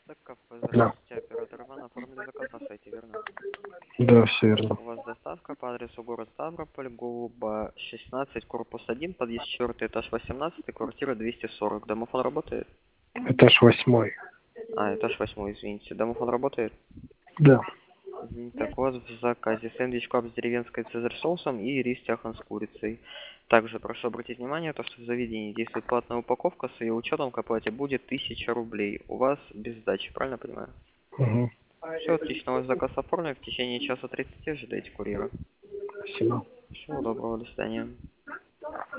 Так, кафе, Да. здравствуйте, оператор Иван, оформили заказ на сайте, верно? Да, все верно. У вас доставка по адресу город Ставрополь, Голуба, 16, корпус 1, подъезд 4, этаж 18, квартира 240. Домофон работает? Этаж 8. Этаж 8, извините. Домофон работает? Да. Так, у вас в заказе сэндвич кап с деревенской цезарь соусом и рис тяхан с курицей. Также прошу обратить внимание, то, что в заведении действует платная упаковка, с ее учетом к оплате будет 1000 рублей. У вас без сдачи, правильно понимаю? Угу. Все отлично, ваш заказ оформлен, в течение часа 30 ожидайте курьера. Спасибо. Всего доброго, до свидания.